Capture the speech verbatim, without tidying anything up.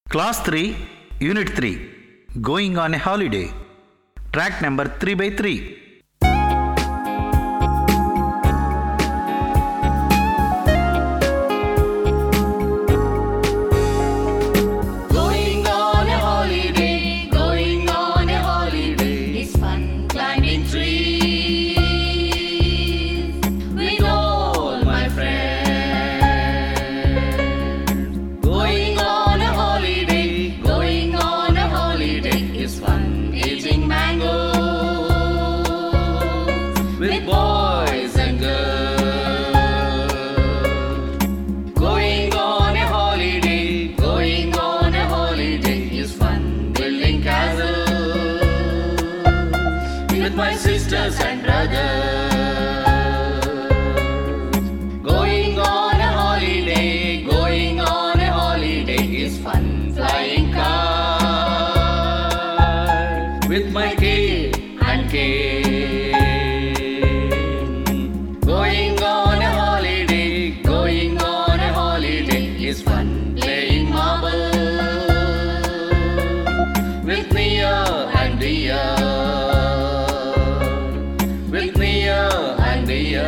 Class three, Unit three, Going on a Holiday. Track number three by three. Going on a holiday, going on a holiday. It's fun climbing trees with all my friends. Going on a holiday, going on a holiday. It's fun eating mangoes with boys and girls. Going on a holiday, going on a holiday is fun building castles with my sisters and brothers. Going on a holiday, going on a holiday is fun flying kite with my kid and kid. Going on a holiday, going on a holiday is fun playing marble with Mia and Dia.